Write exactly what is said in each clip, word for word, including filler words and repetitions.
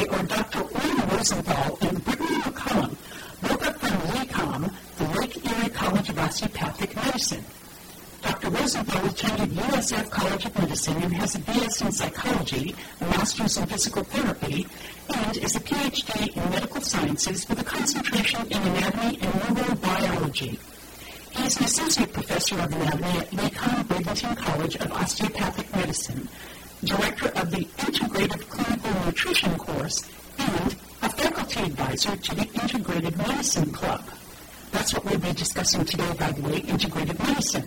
Day are Doctor Orrin Rosenthal and Brittany McCullum, both are from LECOM, the Lake Erie College of Osteopathic Medicine. Doctor Rosenthal attended U S F College of Medicine and has a B S in Psychology, a Master's in Physical Therapy, and is a P H D in Medical Sciences with a concentration in Anatomy and Neurobiology. He is an Associate Professor of Anatomy at LECOM Bradenton College of Osteopathic Medicine, Director of the Integrative Clinical Nutrition course, and a Faculty Advisor to the Integrative Medicine Club. That's what we'll be discussing today, by the way, Integrative Medicine.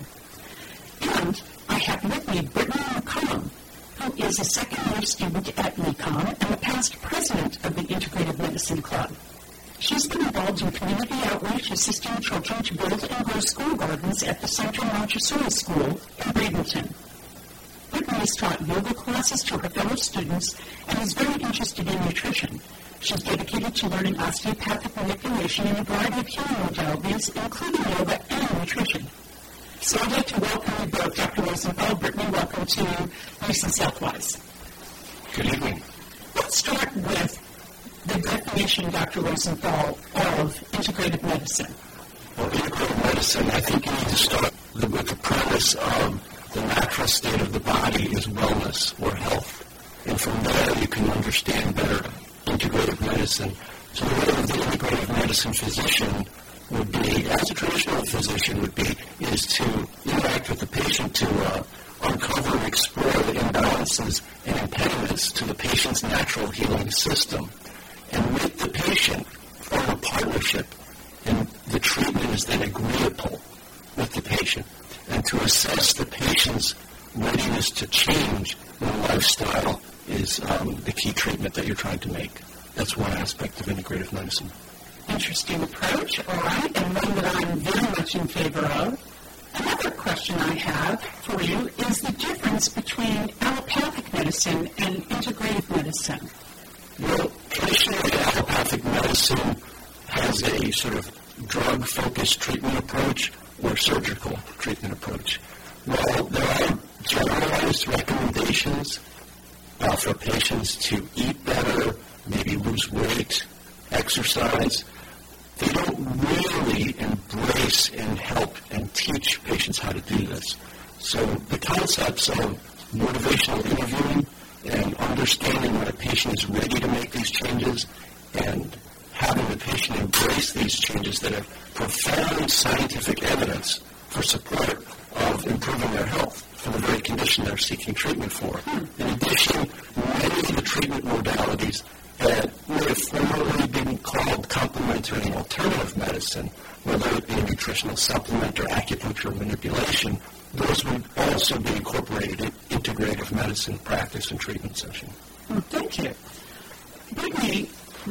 And I have with me Brittany McCullum, who is a second-year student at LECOM and the past president of the Integrative Medicine Club. She's been involved in community outreach, assisting children to build and grow school gardens at the Central Montessori School in Bradenton. Brittany has taught yoga classes to her fellow students and is very interested in nutrition. She's dedicated to learning osteopathic manipulation in a variety of healing modalities, including yoga and nutrition. So I'd like to welcome you both, Doctor Rosenthal. Brittany, welcome to Recent Southwise. Good evening. Let's start with the definition, Doctor Rosenthal, of integrative medicine. Well, integrative medicine, I think you need to start with the premise of the natural state of the body is wellness or health. And from there, you can understand better integrative medicine. So the way the integrative medicine physician would be, as a traditional physician would be, is to interact with the patient to uh, uncover and explore the imbalances and impediments to the patient's natural healing system. And with the patient, form a partnership, and the treatment is then agreeable with the patient. And to assess the patient's readiness to change when lifestyle is um, the key treatment that you're trying to make. That's one aspect of integrative medicine. Interesting approach, all right, and one that I'm very much in favor of. Another question I have for you is the difference between allopathic medicine and integrative medicine. Well, traditionally, allopathic medicine has a sort of drug-focused treatment approach or surgical treatment approach. While there are generalized recommendations uh, for patients to eat better, maybe lose weight, exercise, they don't really embrace and help and teach patients how to do this. So the concepts of motivational interviewing and understanding when a patient is ready to make these changes and having the patient embrace these changes that have profound scientific evidence for support of improving their health for the very condition they're seeking treatment for. In addition, many of the treatment modalities that would have formerly been called complementary and alternative medicine, whether it be a nutritional supplement or acupuncture manipulation, those would also be incorporated in integrative medicine practice and treatment session. Well, thank you. Brittany,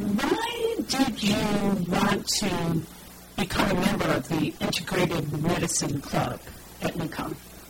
why did you want to become a member of the Integrative Medicine Club at LECOM?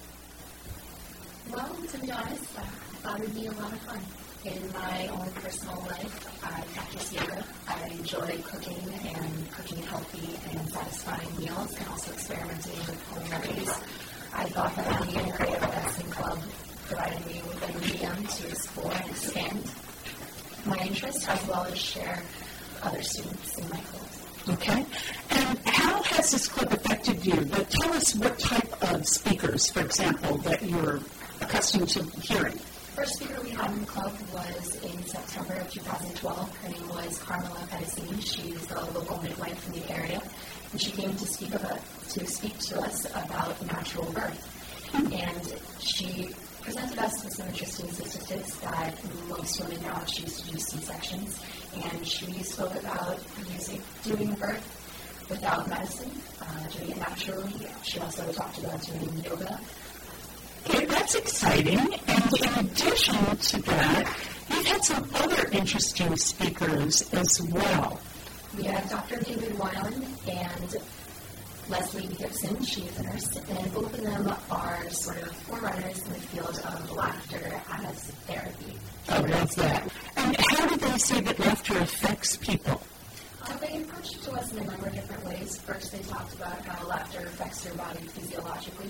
Well, to be honest, I thought it would be a lot of fun. In my own personal life, I practice yoga. I enjoy cooking and cooking healthy and satisfying meals, and also experimenting with home remedies. I thought that the Integrative Medicine Club provided me with a medium to explore and expand my interests, as well as share other students in my class. Okay. And how has this club affected you? But tell us what type of speakers, for example, that you're accustomed to hearing. First speaker we had in the club was in September of two thousand twelve. Her name was Carmela Pedicini. She's a local midwife from the area, and she came to speak about to speak to us about natural birth. And she presented us with some interesting statistics that most women now choose to do C-sections. And she spoke about using doing birth without medicine, uh, doing it naturally. She also talked about doing yoga. Okay, that's exciting. And in addition to that, you've had some other interesting speakers as well. We had Doctor David Weiland and Leslie Gibson. She is a nurse, and both of them are sort of forerunners in the field of laughter as therapy. I love that. And how do they say that laughter affects people? Uh, they approached it to us in a number of different ways. First, they talked about how laughter affects your body physiologically,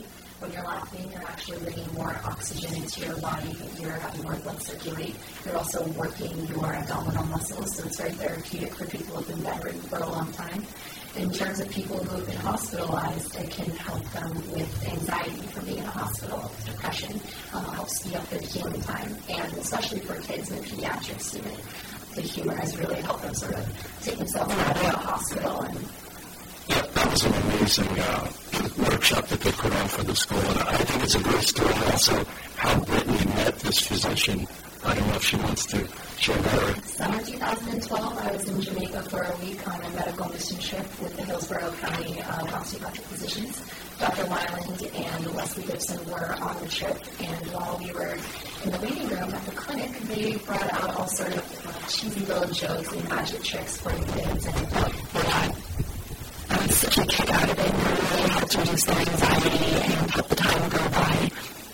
when you're laughing, you're actually bringing more oxygen into your body, you're having more blood circulate. You're also working your abdominal muscles, so it's very therapeutic for people who've been bedridden for a long time. In terms of people who have been hospitalized, it can help them with anxiety from being in a hospital, depression, uh, help speed up their healing time, and especially for kids in pediatrics, you know, the humor has really helped them sort of take themselves out of the hospital. And yeah, that was an amazing uh, workshop that they put on for the school, and I think it's a great story also how Brittany met this physician. I don't know if she wants to share that. Summer twenty twelve, I was in Jamaica for a week on a medical mission trip with the Hillsborough County uh, osteopathic physicians. Doctor Weiland and Leslie Gibson were on the trip, and while we were in the waiting room at the clinic, they brought out all sort of uh, cheesy little jokes and magic tricks for the kids, and yeah, I was such a kick out of it, and it really helped reduce their anxiety and help the time go by.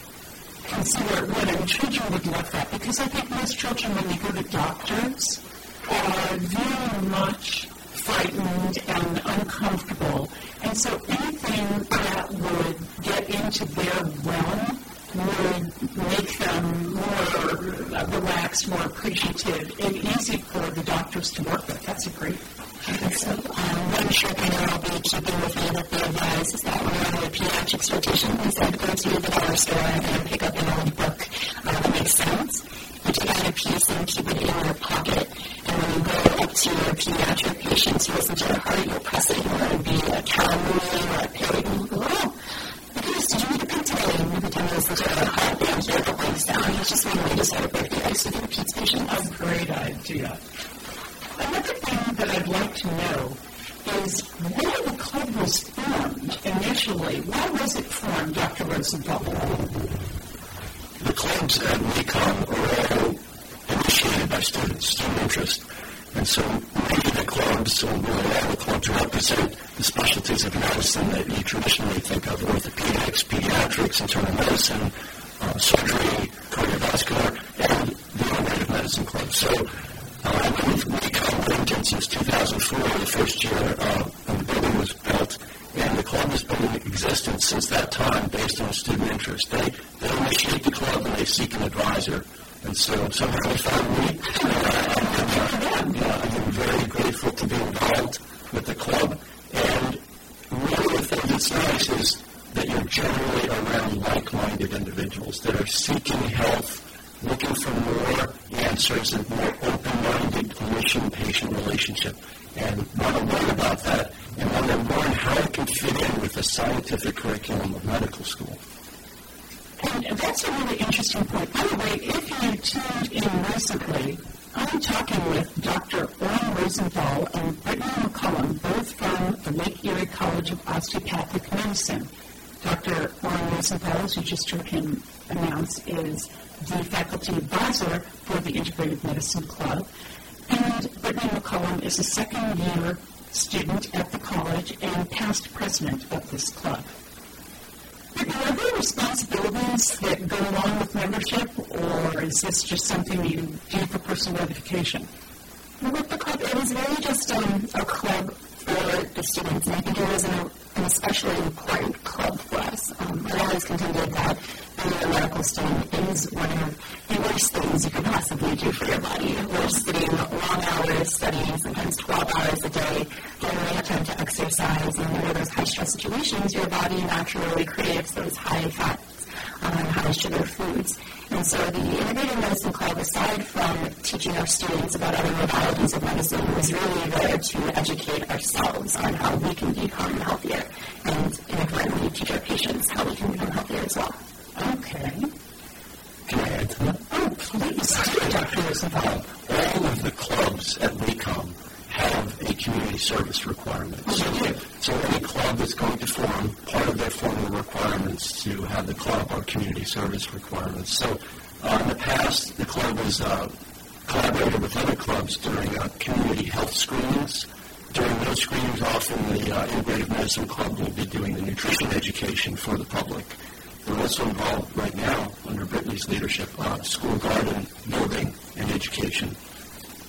And so what, and children would love that, because I think most children, when they go to doctors, are very much frightened and uncomfortable. And so anything that would get into their realm would make them more uh, relaxed, more appreciative, and easy for the doctors to work with. That's a great So um, one trick I know I'll be keeping with me that they advise is that when we're on a pediatrics rotation, they said go to the dollar store and pick up an old book uh, that makes sense. You take out a piece and keep it in your pocket, and when you go up to your pediatric patients, you listen to their heart, you'll press it, and it'll be a cow moving or a pig, and you go, oh, goodness, did you read the book today? And every time you listen to their heart, they hear the waves down. It's just one way to start a birthday ice with your peds patients. a great idea. Another thing that I'd like to know is where the club was formed initially. Why was it formed, Doctor Rosenthal? The clubs at WACOM are all initiated by students, student interest. And so many of the clubs, or really all the clubs, represent the specialties of medicine that you traditionally think of: orthopedics, pediatrics, internal medicine, uh, surgery, cardiovascular, and the integrative medicine club. So uh, I've been with WACOM Wellington since two thousand four, the first year uh, when the building was built. And the club has been in existence since that time based on student interest. They, they initiate the club and they seek an advisor. And so somehow they found me. And uh, I'm very grateful to be involved with the club. And one of the things that's nice is that you're generally around like-minded individuals that are seeking health, looking for more answers, and more open-minded clinician-patient relationship. And want to learn about that and want to learn how it can fit in with the scientific curriculum of medical school. And that's a really interesting point. By the way, if you tuned in recently, I'm talking with Doctor Orrin Rosenthal and Brittany McCullum, both from the Lake Erie College of Osteopathic Medicine. Doctor Orrin Rosenthal, as you just heard him announce, is the faculty advisor for the Integrative Medicine Club. And Brittany McCullum is a second-year student at the college and past president of this club. Are there responsibilities that go along with membership, or is this just something you do for personal edification? Well, with the club, it was really just um, a club for the students, and I think it was an, an especially important club for us. Um, I always contended that being a medical student is one of the worst things you could possibly do for your body. We're sitting long hours studying, sometimes twelve hours a day, don't really have time to exercise, and under those high-stress situations, your body naturally craves those high-fat um, high-sugar foods. And so the Integrative Medicine Club, aside from teaching our students about other modalities of medicine, was really there to educate ourselves on how we can become healthier, and inadvertently teach our patients how we can become healthier as well. Okay. Can I add to that? Oh, please, Doctor Rosenthal. All of the clubs at WACOM have a community service requirement. Oh, they do. So any club that's going to form, part of their formal requirements to have the club are community service requirements. So uh, in the past, the club has uh, collaborated with other clubs during uh, community health screenings. During those screenings, often the uh, Integrative Medicine Club will be doing the nutrition education for the public. They're also involved right now, under Brittany's leadership, uh, school garden building and education.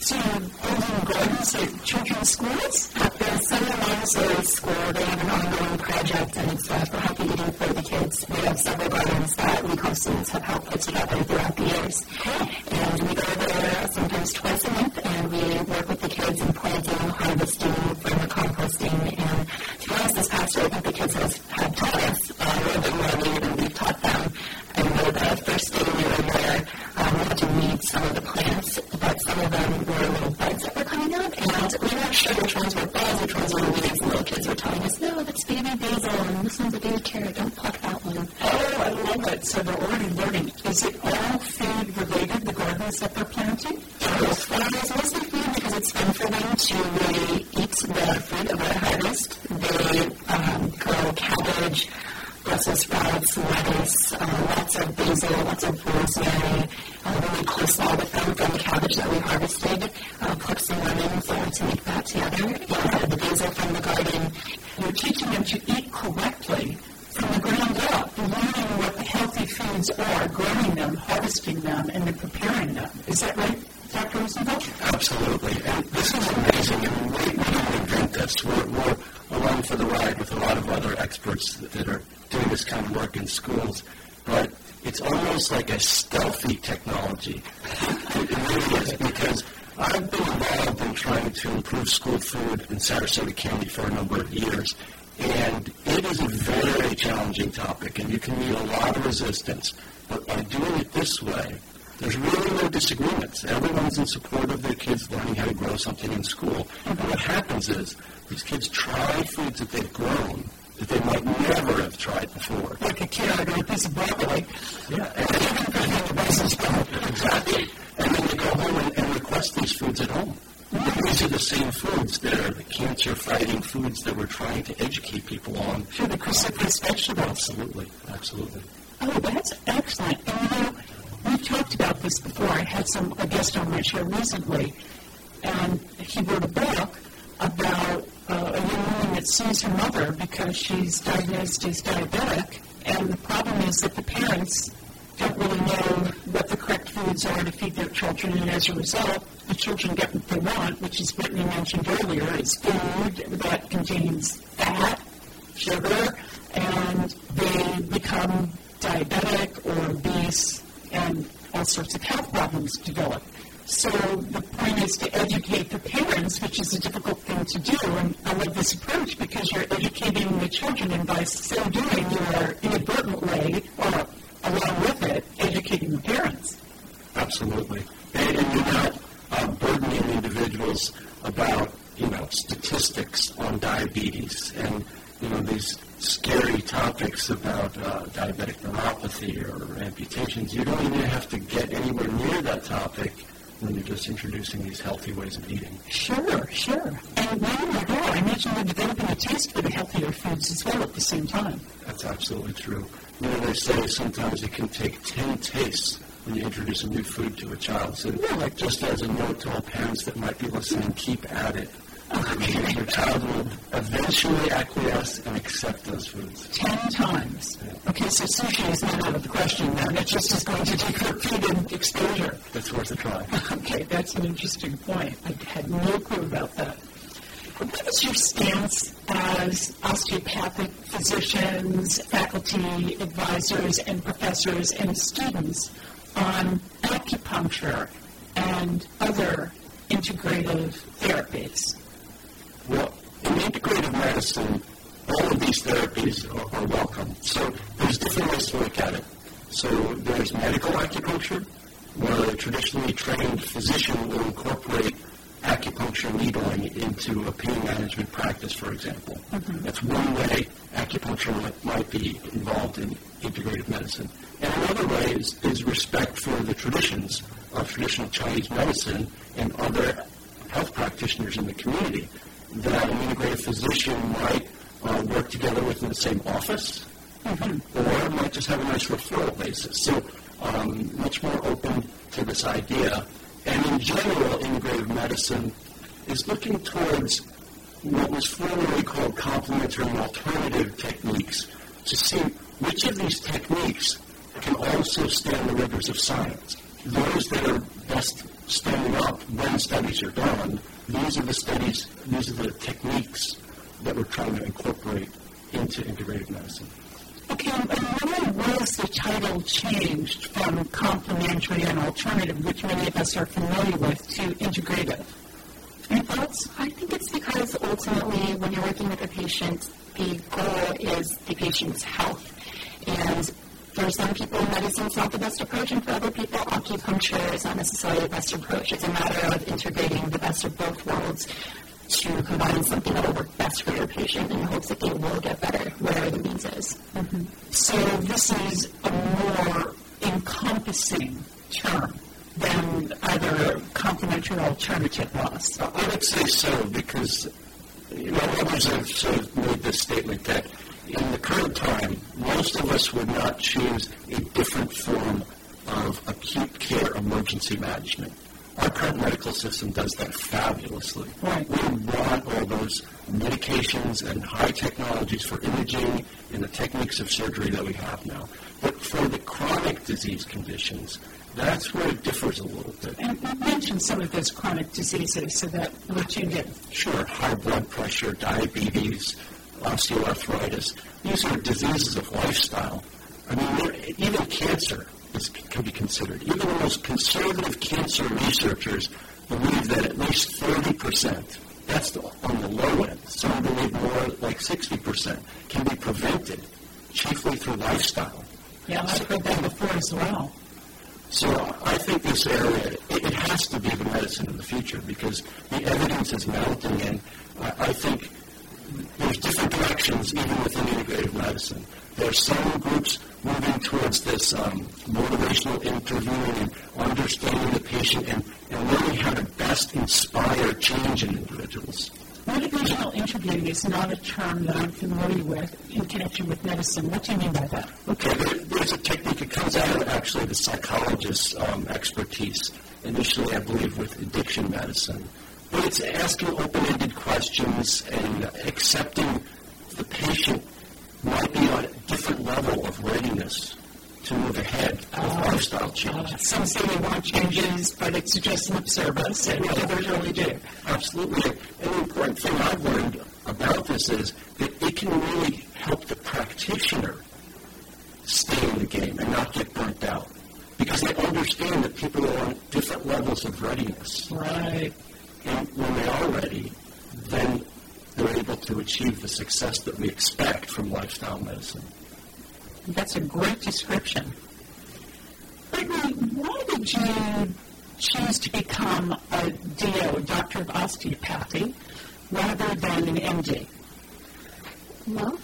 So building gardens at children's schools? At the Summer Montessori School, they have an ongoing project, and it's uh, for healthy eating for the kids. We have several gardens that we co-students have helped put together throughout the years. And we go there sometimes twice a month, and we work with the kids in planting, harvesting, vermicomposting, and to be honest, this past year, I think the kids have, have taught us uh, a little bit more maybe than we've taught them. And the first day we were there, um, we had to weed some of the plants, but some of them were little buds that were coming out, and we weren't sure which ones were buds, which ones were weeds. The little kids were telling us, no, that's baby basil, and this one's a baby carrot, don't pluck that one. Oh, I love it. So they're already learning. Is it all food related, the gardens that they're planting? Yes, well, it's mostly food because it's fun for them to really eat the fruit of our harvest. They um, grow cabbage, Brussels sprouts, lettuce, uh, lots of basil, lots of rosemary, uh, we make coleslaw with them from the cabbage that we harvested, uh, pluck some lemons uh, to make that together, and the basil from the garden. You're teaching them to eat correctly from the ground up, learning what the healthy foods are, growing them, harvesting them, and then preparing them. Is that right, Doctor Rosenthal? Absolutely. And this is amazing. I mean, we, we don't invent this. We're, we're along for the ride with a lot of other experts that, that are doing this kind of work in schools. But it's almost like a stealthy technology. It, it really is, because I've been involved in trying to improve school food in Sarasota County for a number of years. And it is a very challenging topic, and you can meet a lot of resistance. But by doing it this way, there's really no disagreements. Everyone's in support of their kids learning how to grow something in school. And what happens is these kids try foods that they've grown that they might never have tried before. Like a carrot or a piece of broccoli. Yeah, and then exactly. And then they go home and, and request these foods at home. These are the same foods that are the cancer-fighting foods that we're trying to educate people on. Sure, the cruciferous vegetables. Absolutely, absolutely. Oh, that's excellent. And you know, we've talked about this before. I had some a guest on my show recently, and he wrote a book about uh, a young woman that sues her mother because she's diagnosed as diabetic, and the problem is that the parents don't really know what the correct foods are to feed their children, and as a result, the children get what they want, which is Brittany mentioned earlier, is food that contains fat, sugar, and they become diabetic or obese, and all sorts of health problems develop. So the point is to educate the parents, which is a difficult thing to do, and I love this approach because you're educating the children, and by so doing, you are inadvertently, or along with it, educating the parents. Absolutely. And, and you're not uh, burdening individuals about, you know, statistics on diabetes and, you know, these scary topics about uh, diabetic neuropathy or amputations. You don't even have to get anywhere near that topic when you're just introducing these healthy ways of eating. Sure, sure. And while you're there, I imagine you're developing a taste for the healthier foods as well at the same time. That's absolutely true. You know, they say sometimes it can take ten tastes when you introduce a new food to a child. So really? Just as a note to all parents that might be listening, keep at it. Okay. Your child will eventually acquiesce and accept those foods. Ten times. Yeah. Okay, so sushi is not out of the question then. It just is going to take repeated exposure. That's worth a try. Okay, that's an interesting point. I had no clue about that. What is your stance as osteopathic physicians, faculty, advisors, and professors and students on acupuncture and other integrative therapies? Well, in integrative medicine, all of these therapies are, are welcome. So there's different ways to look at it. So there's medical acupuncture, where a traditionally trained physician will incorporate acupuncture needling into a pain management practice, for example. Mm-hmm. That's one way acupuncture might, might be involved in integrative medicine. And another way is, is respect for the traditions of traditional Chinese medicine and other health practitioners in the community, that an integrative physician might uh, work together within the same office, mm-hmm. or might just have a nice referral basis. So um, much more open to this idea. And in general, integrative medicine is looking towards what was formerly called complementary and alternative techniques to see which of these techniques can also stand the rigors of science. Those that are best standing up when studies are done, these are the studies, these are the techniques that we're trying to incorporate into integrative medicine. Okay, and why was the title changed from complementary and alternative, which many of us are familiar with, to integrative? Any thoughts? I think it's because ultimately when you're working with a patient, the goal is the patient's health. And for some people, medicine is not the best approach, and for other people, acupuncture is not necessarily the best approach. It's a matter of integrating the best of both worlds to combine something that will work best for your patient in hopes that they will get better, whatever the means is. Mm-hmm. So this is a more encompassing term than either complementary or alternative was. I would say so because, you know, others have sort of made this statement that in the current time, most of us would not choose a different form of acute care emergency management. Our current medical system does that fabulously. Right. We want all those medications and high technologies for imaging and the techniques of surgery that we have now. But for the chronic disease conditions, that's where it differs a little bit. And you mentioned some of those chronic diseases so that we tuned in. Sure, high blood pressure, diabetes, osteoarthritis. These are diseases of lifestyle. I mean, even cancer is, can be considered. Even the most conservative cancer researchers believe that at least thirty percent, that's the, on the low end, some believe more like sixty percent, can be prevented, chiefly through lifestyle. Yeah, I've heard that before as well. So I think this area, it, it has to be the medicine of the future because the evidence is mounting, and I, I think there's different directions even within integrative medicine. There are some groups moving towards this um, motivational interviewing and understanding the patient and, and learning how to best inspire change in individuals. Motivational interviewing is not a term that I'm familiar with in connection with medicine. What do you mean by that? Okay, there, there's a technique. It comes out of actually the psychologist's um, expertise, initially I believe with addiction medicine. But it's asking open-ended questions and accepting the patient might be on a different level of readiness to move ahead with uh, lifestyle change. Uh, some say they want changes, but it's just lip service, and others really do. Absolutely. And the important thing I've learned about this is that it can really help the practitioner stay in the game and not get burnt out. Because they understand that people are on different levels of readiness. Right. And when they are ready, then they're able to achieve the success that we expect from lifestyle medicine. That's a great description. Brittany, why did you choose to become a D O, Doctor of Osteopathy, rather than an M D? Well,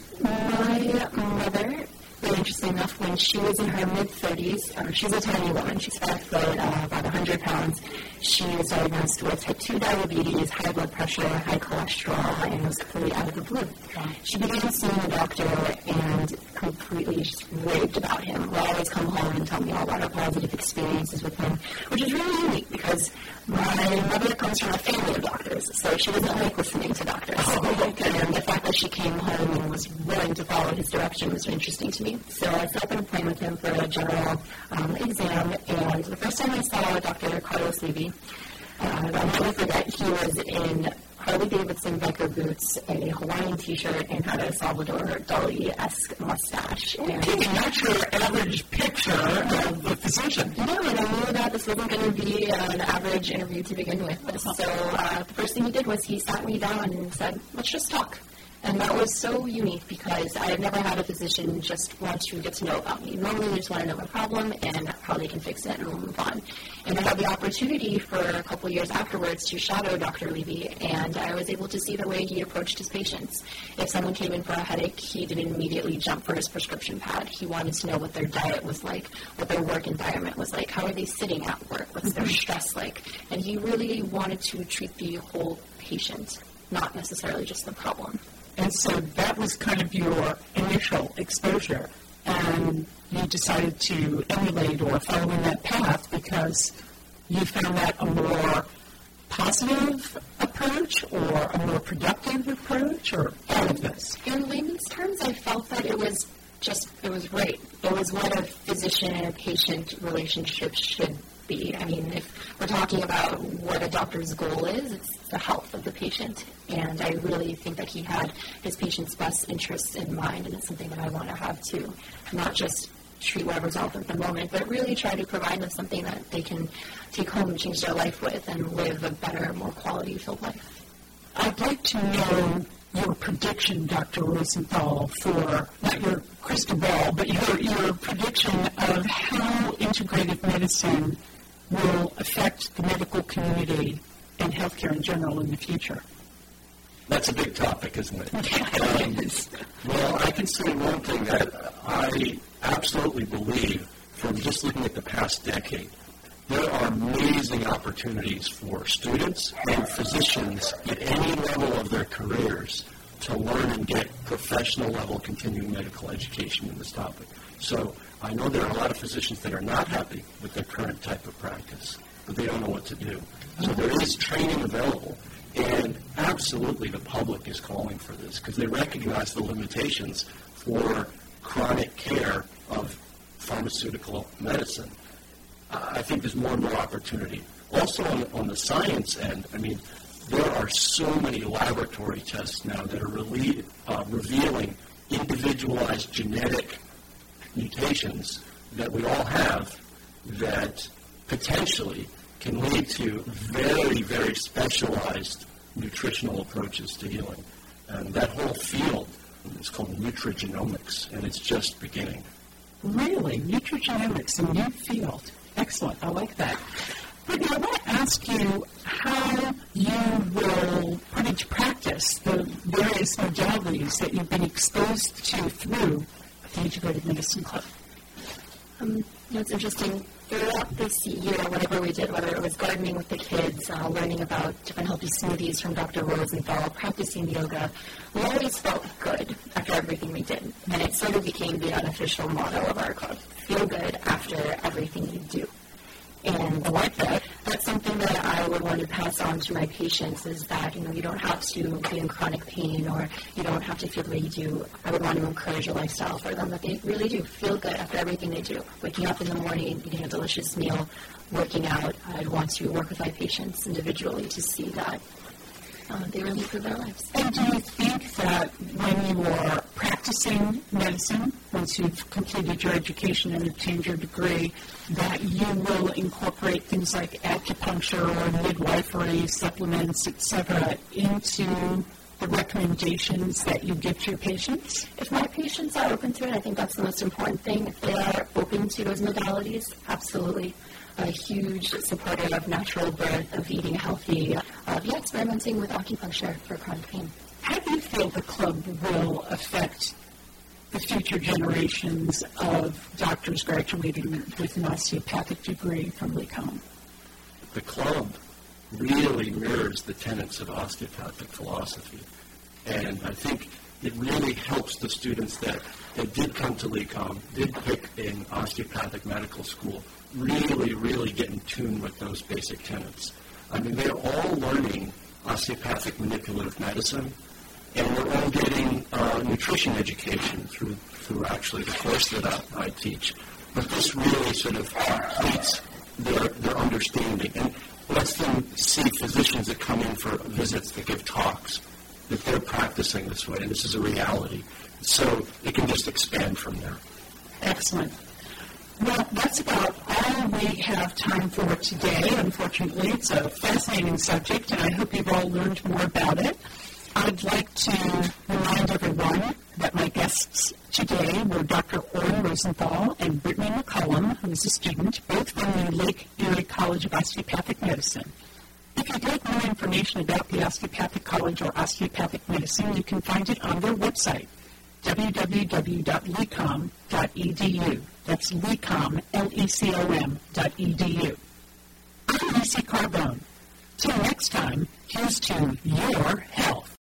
my mother, really interesting enough, when she was in her mid-thirties, um, she's a tiny woman, she's five foot, uh, about one hundred pounds, she was diagnosed with type two diabetes, high blood pressure, high cholesterol, and it was completely out of the blue. Okay. She began seeing a doctor and completely just raved about him. Would always come home and tell me all about her positive experiences with him, which is really unique because my mother comes from a family of doctors, so she doesn't like listening to doctors. Oh, okay. And the fact that she came home and was willing to follow his direction was interesting to me. So I set up an appointment with him for a general um, exam, and the first time I saw Doctor Carlos Levy, uh, I'll never forget, he was in Harley-Davidson biker boots, a Hawaiian t-shirt, and had a Salvador Dali-esque mustache. And okay, not your average picture of the physician. No, and I knew that this wasn't going to be an average interview to begin with. So uh, the first thing he did was he sat me down and said, let's just talk. And that was so unique because I had never had a physician just want to get to know about me. Normally they just want to know my problem and how they can fix it and we'll move on. And I had the opportunity for a couple years afterwards to shadow Doctor Levy, and I was able to see the way he approached his patients. If someone came in for a headache, he didn't immediately jump for his prescription pad. He wanted to know what their diet was like, what their work environment was like, how are they sitting at work, what's their stress like. And he really wanted to treat the whole patient, not necessarily just the problem. And so that was kind of your initial exposure, and you decided to emulate or follow in that path because you found that a more positive approach or a more productive approach, or all of this? In layman's terms, I felt that it was just, it was right. It was what a physician and a patient relationship should be. I mean, if we're talking about what a doctor's goal is, it's the health of the patient. And I really think that he had his patient's best interests in mind, and it's something that I want to have too. Not just treat whatever's out there at the moment, but really try to provide them something that they can take home and change their life with and live a better, more quality-filled life. I'd like to know your prediction, Doctor Rosenthal, for, not your crystal ball, but your, your prediction of how integrative medicine will affect the medical community and healthcare in general in the future. That's a big topic, isn't it? Yeah, um, it is. Well, I can say one thing that I absolutely believe from just looking at the past decade. There are amazing opportunities for students and physicians at any level of their careers to learn and get professional level continuing medical education in this topic. So I know there are a lot of physicians that are not happy with their current type of practice, but they don't know what to do. So there is training available, and absolutely the public is calling for this because they recognize the limitations for chronic care of pharmaceutical medicine. Uh, I think there's more and more opportunity. Also on, on the science end, I mean, there are so many laboratory tests now that are really, uh, revealing individualized genetic mutations that we all have that potentially can lead to very, very specialized nutritional approaches to healing. And that whole field is called nutrigenomics, and it's just beginning. Really? Nutrigenomics, a new field. Excellent. I like that. But I want to ask you how you will put into practice the various modalities that you've been exposed to through the Integrative Medicine Club. Um, you know, it's interesting. Throughout this year, whatever we did, whether it was gardening with the kids, uh, learning about different healthy smoothies from Doctor Rosenthal, practicing yoga, we always felt good after everything we did. And it sort of became the unofficial motto of our club. Feel good after everything you do. And I like that. That's something that I would want to pass on to my patients is that, you know, you don't have to be in chronic pain or you don't have to feel the way you do. I would want to encourage a lifestyle for them that they really do feel good after everything they do. Waking up in the morning, eating a delicious meal, working out. I'd want to work with my patients individually to see that uh, they really improve their lives. And do you think that when you are practicing medicine, once you've completed your education and obtained your degree, that you will incorporate things like acupuncture or midwifery, supplements, et cetera, into the recommendations that you give to your patients? If my patients are open to it, I think that's the most important thing. If they are open to those modalities, absolutely. A huge supporter of natural birth, of eating healthy, of yeah, experimenting with acupuncture for chronic pain. How do you feel the club will affect the future generations of doctors graduating with an osteopathic degree from Lee Common? The club really mirrors the tenets of osteopathic philosophy. And I think it really helps the students that, that did come to Lee Common, did pick an osteopathic medical school, really, really get in tune with those basic tenets. I mean, they're all learning osteopathic manipulative medicine, and we're all getting uh, nutrition education through through actually the course that I, I teach. But this really sort of completes their, their understanding and lets them see physicians that come in for visits that give talks, that they're practicing this way, and this is a reality. So it can just expand from there. Excellent. Well, that's about all we have time for today. Unfortunately, it's a fascinating subject, and I hope you've all learned more about it. I'd like to remind everyone that my guests today were Doctor Orrin Rosenthal and Brittany McCullum, who is a student, both from the Lake Erie College of Osteopathic Medicine. If you'd like more information about the Osteopathic College or osteopathic medicine, you can find it on their website, w w w dot lecom dot e d u. That's Lecom, L E C O M dot E D U. I'm Lucy Carbone. Till next time, here's to your health.